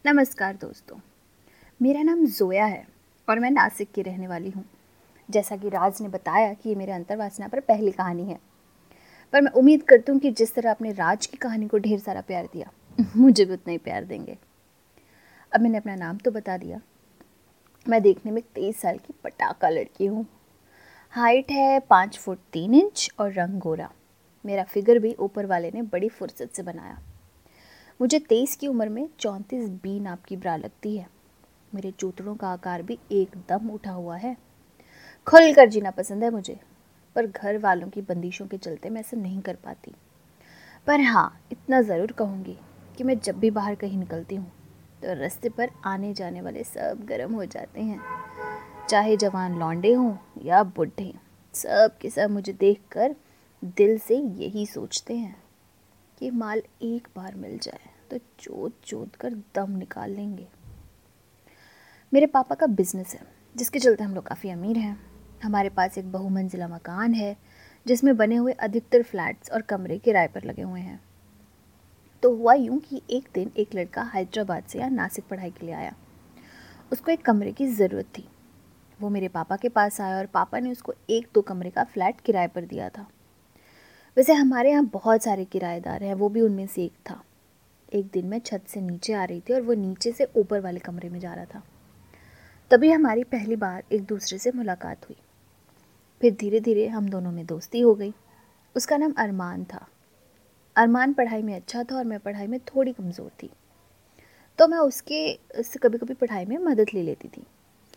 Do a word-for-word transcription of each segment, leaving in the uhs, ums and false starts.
नमस्कार दोस्तों, मेरा नाम ज़ोया है और मैं नासिक की रहने वाली हूँ। जैसा कि राज ने बताया कि ये मेरे अंतर्वासना पर पहली कहानी है, पर मैं उम्मीद करती हूँ कि जिस तरह आपने राज की कहानी को ढेर सारा प्यार दिया, मुझे भी उतना ही प्यार देंगे। अब मैंने अपना नाम तो बता दिया। मैं देखने में तेईस साल की पटाखा लड़की हूँ। हाइट है पाँच फुट तीन इंच और रंग गोरा। मेरा फिगर भी ऊपर वाले ने बड़ी फुर्सत से बनाया। मुझे तेईस की उम्र में चौंतीस बी नाप की ब्रा लगती है। मेरे चूतड़ों का आकार भी एकदम उठा हुआ है। खुल कर जीना पसंद है मुझे, पर घर वालों की बंदिशों के चलते मैं ऐसा नहीं कर पाती। पर हाँ, इतना ज़रूर कहूँगी कि मैं जब भी बाहर कहीं निकलती हूँ तो रास्ते पर आने जाने वाले सब गर्म हो जाते हैं। चाहे जवान लौंडे हों या बुढ़े, सब के सब मुझे देखकर दिल से यही सोचते हैं कि माल एक बार मिल जाए तो चोट चोट कर दम निकाल लेंगे। मेरे पापा का बिजनेस है, जिसके चलते हम लोग काफ़ी अमीर हैं। हमारे पास एक बहुमंजिला मकान है जिसमें बने हुए अधिकतर फ्लैट्स और कमरे किराए पर लगे हुए हैं। तो हुआ यूं कि एक दिन एक लड़का हैदराबाद से या नासिक पढ़ाई के लिए आया। उसको एक कमरे की ज़रूरत थी। वो मेरे पापा के पास आया और पापा ने उसको एक दो कमरे का फ्लैट किराए पर दिया था। वैसे हमारे यहाँ बहुत सारे किराएदार हैं, वो भी उनमें से एक था। एक दिन मैं छत से नीचे आ रही थी और वो नीचे से ऊपर वाले कमरे में जा रहा था। तभी हमारी पहली बार एक दूसरे से मुलाकात हुई। फिर धीरे धीरे हम दोनों में दोस्ती हो गई। उसका नाम अरमान था। अरमान पढ़ाई में अच्छा था और मैं पढ़ाई में थोड़ी कमज़ोर थी, तो मैं उसके उससे कभी कभी पढ़ाई में मदद ले लेती थी।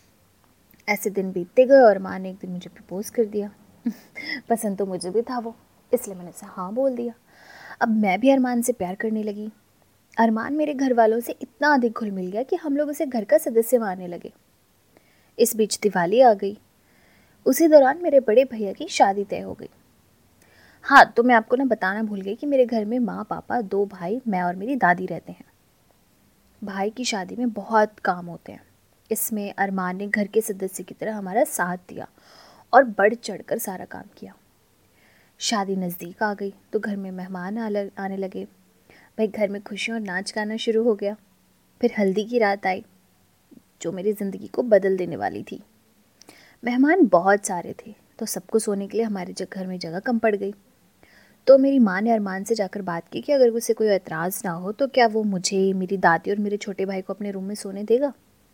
ऐसे दिन बीतते गए और अरमान ने एक दिन मुझे प्रपोज़ कर दिया। पसंद तो मुझे भी था वो, इसलिए मैंने उसे हाँ बोल दिया। अब मैं भी अरमान से प्यार करने लगी। अरमान मेरे घर वालों से इतना अधिक घुल मिल गया कि हम लोग उसे घर का सदस्य मानने लगे। इस बीच दिवाली आ गई। उसी दौरान मेरे बड़े भैया की शादी तय हो गई। हाँ, तो मैं आपको ना बताना भूल गई कि मेरे घर में माँ पापा, दो भाई, मैं और मेरी दादी रहते हैं। भाई की शादी में बहुत काम होते हैं। इसमें अरमान ने घर के सदस्य की तरह हमारा साथ दिया और बढ़ चढ़कर सारा काम किया। शादी नज़दीक आ गई तो घर में मेहमान आने लगे। भाई घर में खुशियों और नाच गाना शुरू हो गया। फिर हल्दी की रात आई, जो मेरी ज़िंदगी को बदल देने वाली थी। मेहमान बहुत सारे थे, तो सबको सोने के लिए हमारे घर में जगह कम पड़ गई। तो मेरी माँ ने अरमान से जाकर बात की कि अगर उसे कोई एतराज़ ना हो तो क्या वो मुझे, मेरी दादी और मेरे छोटे भाई को अपने रूम में सोने देगा।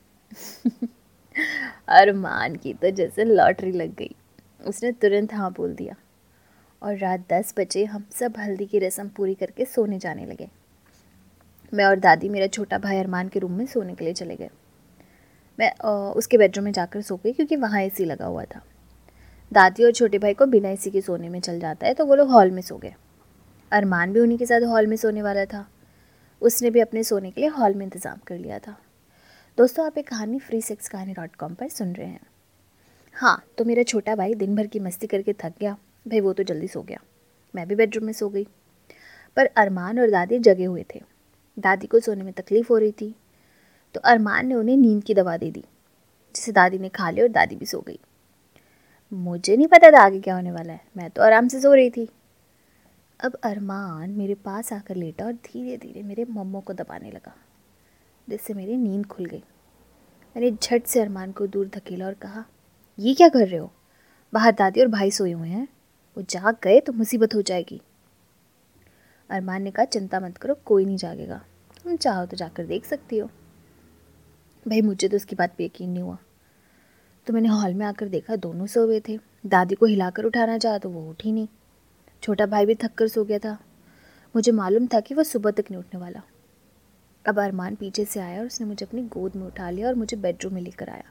अरमान की तो जैसे लॉटरी लग गई। उसने तुरंत हाँ बोल दिया और रात दस बजे हम सब हल्दी की रस्म पूरी करके सोने जाने लगे। मैं और दादी मेरा छोटा भाई अरमान के रूम में सोने के लिए चले गए। मैं आ, उसके बेडरूम में जाकर सो गई क्योंकि वहाँ एसी लगा हुआ था। दादी और छोटे भाई को बिना एसी के सोने में चल जाता है, तो वो लोग हॉल में सो गए। अरमान भी उन्हीं के साथ हॉल में सोने वाला था। उसने भी अपने सोने के लिए हॉल में इंतज़ाम कर लिया था। दोस्तों, आप एक कहानी free sex Kahani dot com पर सुन रहे हैं। हाँ, तो मेरा छोटा भाई दिन भर की मस्ती करके थक गया। भाई वो तो जल्दी सो गया। मैं भी बेडरूम में सो गई, पर अरमान और दादी जगे हुए थे। दादी को सोने में तकलीफ़ हो रही थी, तो अरमान ने उन्हें नींद की दवा दे दी, जिसे दादी ने खा ली और दादी भी सो गई। मुझे नहीं पता था आगे क्या होने वाला है, मैं तो आराम से सो रही थी। अब अरमान मेरे पास आकर लेटा और धीरे धीरे मेरे मम्मों को दबाने लगा, जिससे मेरी नींद खुल गई। मैंने झट से अरमान को दूर धकेला और कहा, ये क्या कर रहे हो? बाहर दादी और भाई सोए हुए हैं, वो जाग गए तो मुसीबत हो जाएगी। अरमान ने कहा, चिंता मत करो, कोई नहीं जागेगा, तुम चाहो तो जाकर देख सकती हो। भाई मुझे तो उसकी बात पे यकीन नहीं हुआ, तो मैंने हॉल में आकर देखा दोनों सो हुए थे। दादी को हिलाकर उठाना चाहा तो वो उठी नहीं। छोटा भाई भी थक कर सो गया था। मुझे मालूम था कि वह सुबह तक नहीं उठने वाला। अब अरमान पीछे से आया और उसने मुझे अपनी गोद में उठा लिया और मुझे बेडरूम में लेकर आया।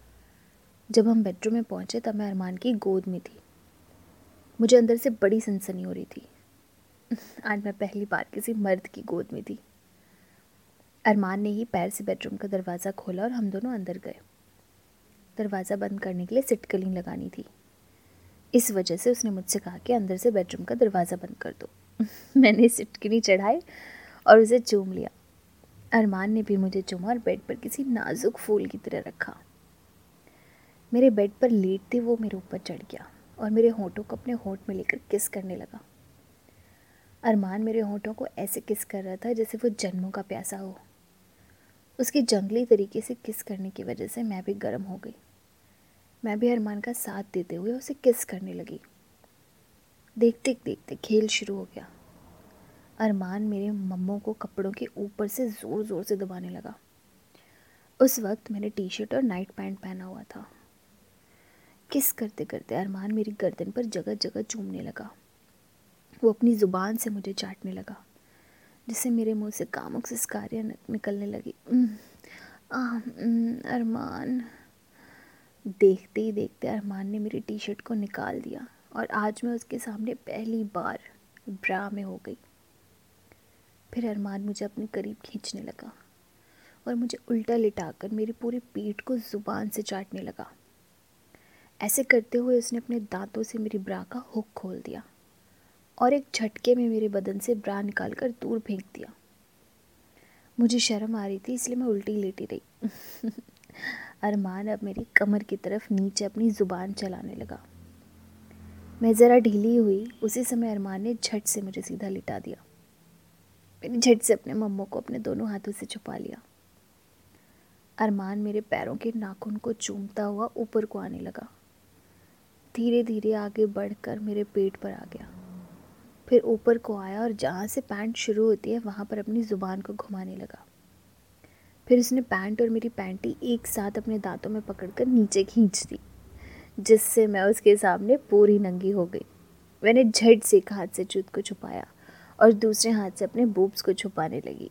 जब हम बेडरूम में पहुंचे तब मैं अरमान की गोद में थी। मुझे अंदर से बड़ी सनसनी हो रही थी। आज मैं पहली बार किसी मर्द की गोद में थी। अरमान ने ही पैर से बेडरूम का दरवाज़ा खोला और हम दोनों अंदर गए। दरवाज़ा बंद करने के लिए सिटकलिंग लगानी थी, इस वजह से उसने मुझसे कहा कि अंदर से बेडरूम का दरवाज़ा बंद कर दो। मैंने सिटकनी चढ़ाई और उसे चूम लिया। अरमान ने भी मुझे चूमा और बेड पर किसी नाजुक फूल की तरह रखा। मेरे बेड पर लेटते वो मेरे ऊपर चढ़ गया और मेरे होंठों को अपने होंठ में लेकर किस करने लगा। अरमान मेरे होंठों को ऐसे किस कर रहा था जैसे वो जन्मों का प्यासा हो। उसके जंगली तरीके से किस करने की वजह से मैं भी गर्म हो गई। मैं भी अरमान का साथ देते हुए उसे किस करने लगी। देखते देखते खेल शुरू हो गया। अरमान मेरे मम्मों को कपड़ों के ऊपर से ज़ोर ज़ोर से दबाने लगा। उस वक्त मैंने टी शर्ट और नाइट पैंट पहना हुआ था। किस करते करते अरमान मेरी गर्दन पर जगह जगह चूमने लगा। वो अपनी ज़ुबान से मुझे चाटने लगा, जिससे मेरे मुंह से कामुक सिसकारियाँ निकलने लगी। "उम्म, आह, उम्म, अरमान। देखते ही देखते अरमान ने मेरी टी शर्ट को निकाल दिया और आज मैं उसके सामने पहली बार ब्रा में हो गई। फिर अरमान मुझे अपने करीब खींचने लगा और मुझे उल्टा लिटाकर मेरी पूरी पीठ को ज़ुबान से चाटने लगा। ऐसे करते हुए उसने अपने दांतों से मेरी ब्रा का हुक खोल दिया और एक झटके में मेरे बदन से ब्रा निकालकर दूर फेंक दिया। मुझे शर्म आ रही थी, इसलिए मैं उल्टी लेटी रही। अरमान अब मेरी कमर की तरफ नीचे अपनी ज़ुबान चलाने लगा। मैं ज़रा ढीली हुई, उसी समय अरमान ने झट से मुझे सीधा लिटा दिया। मैंने झट से अपने मम्मों को अपने दोनों हाथों से छुपा लिया। अरमान मेरे पैरों के नाखून को चूमता हुआ ऊपर को आने लगा। धीरे धीरे आगे बढ़कर मेरे पेट पर आ गया, फिर ऊपर को आया और जहाँ से पैंट शुरू होती है वहाँ पर अपनी ज़ुबान को घुमाने लगा। फिर उसने पैंट और मेरी पैंटी एक साथ अपने दांतों में पकड़कर नीचे खींच दी, जिससे मैं उसके सामने पूरी नंगी हो गई। मैंने झट से एक हाथ से चूत को छुपाया और दूसरे हाथ से अपने बूब्स को छुपाने लगी।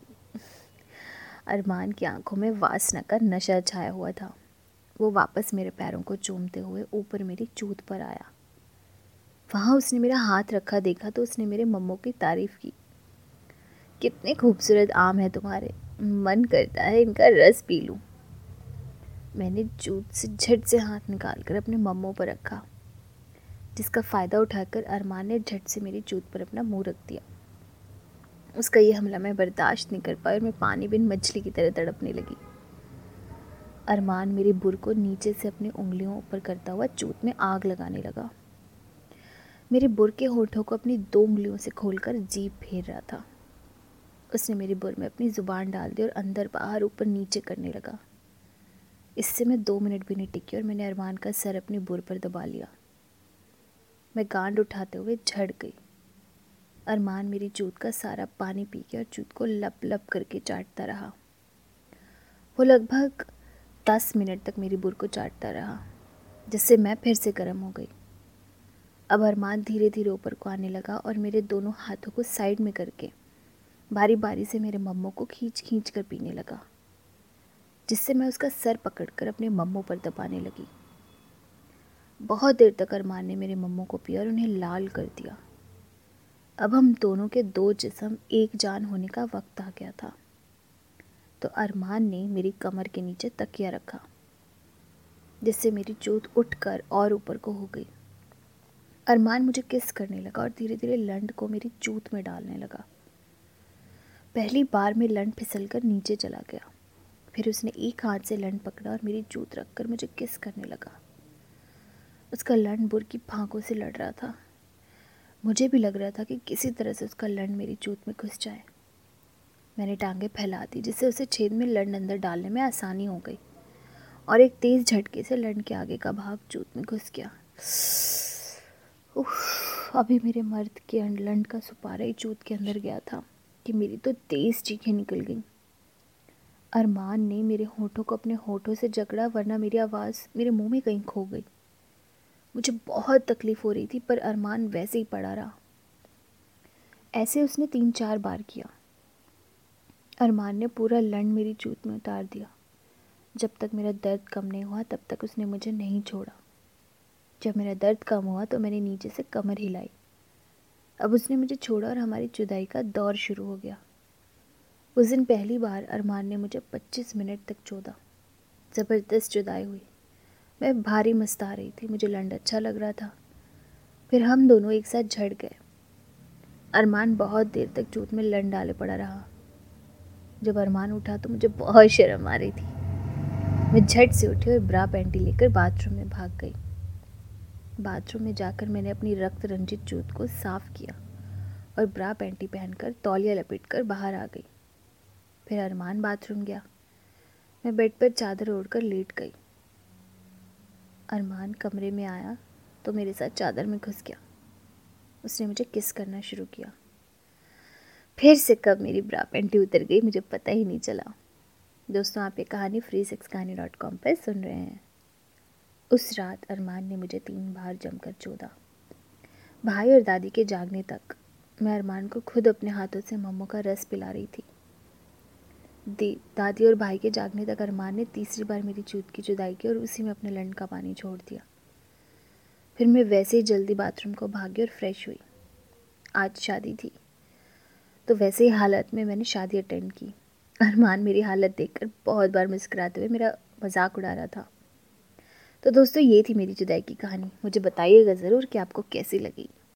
अरमान की आंखों में वासना का नशा छाया हुआ था। वो वापस मेरे पैरों को चूमते हुए ऊपर मेरी चूत पर आया। वहाँ उसने मेरा हाथ रखा देखा तो उसने मेरे मम्मों की तारीफ़ की। कितने खूबसूरत आम है तुम्हारे, मन करता है इनका रस पी लूँ। मैंने चूत से झट से हाथ निकालकर अपने मम्मों पर रखा, जिसका फ़ायदा उठाकर अरमान ने झट से मेरी चूत पर अपना मुंह रख दिया। उसका ये हमला मैं बर्दाश्त नहीं कर पाई और मैं पानी बिन मछली की तरह तड़पने लगी। अरमान मेरी बुर को नीचे से अपनी उंगलियों ऊपर करता हुआ चूत में आग लगाने लगा। मेरे बुर के होठों को अपनी दो उंगलियों से खोलकर जीभ फेर रहा था। उसने मेरी बुर में अपनी ज़ुबान डाल दी और अंदर बाहर ऊपर नीचे करने लगा। इससे मैं दो मिनट भी नहीं टिकी और मैंने अरमान का सर अपनी बुर पर दबा लिया। मैं गांड उठाते हुए झड़ गई। अरमान मेरी चूत का सारा पानी पी गया और चूत को लप लप करके चाटता रहा। वो लगभग दस मिनट तक मेरी बुर को चाटता रहा, जिससे मैं फिर से गर्म हो गई। अब अरमान धीरे धीरे ऊपर को आने लगा और मेरे दोनों हाथों को साइड में करके बारी बारी से मेरे मम्मों को खींच खींच कर पीने लगा, जिससे मैं उसका सर पकड़कर अपने मम्मों पर दबाने लगी। बहुत देर तक अरमान ने मेरे मम्मों को पिया और उन्हें लाल कर दिया। अब हम दोनों के दो जिस्म एक जान होने का वक्त आ गया था। तो अरमान ने मेरी कमर के नीचे तकिया रखा, जिससे मेरी चूत उठकर और ऊपर को हो गई। अरमान मुझे किस करने लगा और धीरे धीरे लंड को मेरी चूत में डालने लगा। पहली बार में लंड फिसलकर नीचे चला गया। फिर उसने एक हाथ से लंड पकड़ा और मेरी चूत रखकर मुझे किस करने लगा। उसका लंड बुर की फांकों से लड़ रहा था। मुझे भी लग रहा था कि किसी तरह से उसका लंड मेरी चूत में घुस जाए। मैंने टांगें फैला दी, जिससे उसे छेद में लंड अंदर डालने में आसानी हो गई और एक तेज़ झटके से लंड के आगे का भाग चूत में घुस गया। उफ, अभी मेरे मर्द के लंड का सुपारा ही चूत के अंदर गया था कि मेरी तो तेज़ चीखें निकल गईं। अरमान ने मेरे होठों को अपने होठों से जकड़ा, वरना मेरी आवाज़ मेरे मुंह में कहीं खो गई। मुझे बहुत तकलीफ़ हो रही थी, पर अरमान वैसे ही पड़ा रहा। ऐसे उसने तीन चार बार किया। अरमान ने पूरा लंड मेरी चूत में उतार दिया। जब तक मेरा दर्द कम नहीं हुआ तब तक उसने मुझे नहीं छोड़ा। जब मेरा दर्द कम हुआ तो मैंने नीचे से कमर हिलाई। अब उसने मुझे छोड़ा और हमारी जुदाई का दौर शुरू हो गया। उस दिन पहली बार अरमान ने मुझे पच्चीस मिनट तक चोदा। ज़बरदस्त जुदाई हुई। मैं भारी मस्ता रही थी, मुझे लंड अच्छा लग रहा था। फिर हम दोनों एक साथ झड़ गए। अरमान बहुत देर तक चूत में लंड डाले पड़ा रहा। जब अरमान उठा तो मुझे बहुत शर्म आ रही थी। मैं झट से उठी और ब्रा पैंटी लेकर बाथरूम में भाग गई। बाथरूम में जाकर मैंने अपनी रक्त रंजित चूत को साफ़ किया और ब्रा पैंटी पहनकर तौलिया लपेटकर बाहर आ गई। फिर अरमान बाथरूम गया। मैं बेड पर चादर ओढ़कर लेट गई। अरमान कमरे में आया तो मेरे साथ चादर में घुस गया। उसने मुझे किस करना शुरू किया। फिर से कब मेरी ब्रा पैंटी उतर गई मुझे पता ही नहीं चला। दोस्तों, आप ये कहानी free sex Kahani dot com पर सुन रहे हैं। उस रात अरमान ने मुझे तीन बार जमकर चोदा। भाई और दादी के जागने तक मैं अरमान को खुद अपने हाथों से मम्मो का रस पिला रही थी। दी दादी और भाई के जागने तक अरमान ने तीसरी बार मेरी चूत की जुदाई की और उसी में अपने लंड का पानी छोड़ दिया। फिर मैं वैसे ही जल्दी बाथरूम को भागी और फ्रेश हुई। आज शादी थी तो वैसे ही हालत में मैंने शादी अटेंड की। अरमान मेरी हालत देखकर बहुत बार मुस्कुराते हुए मेरा मजाक उड़ा रहा था। तो दोस्तों, ये थी मेरी जुदाई की कहानी। मुझे बताइएगा ज़रूर कि आपको कैसी लगी।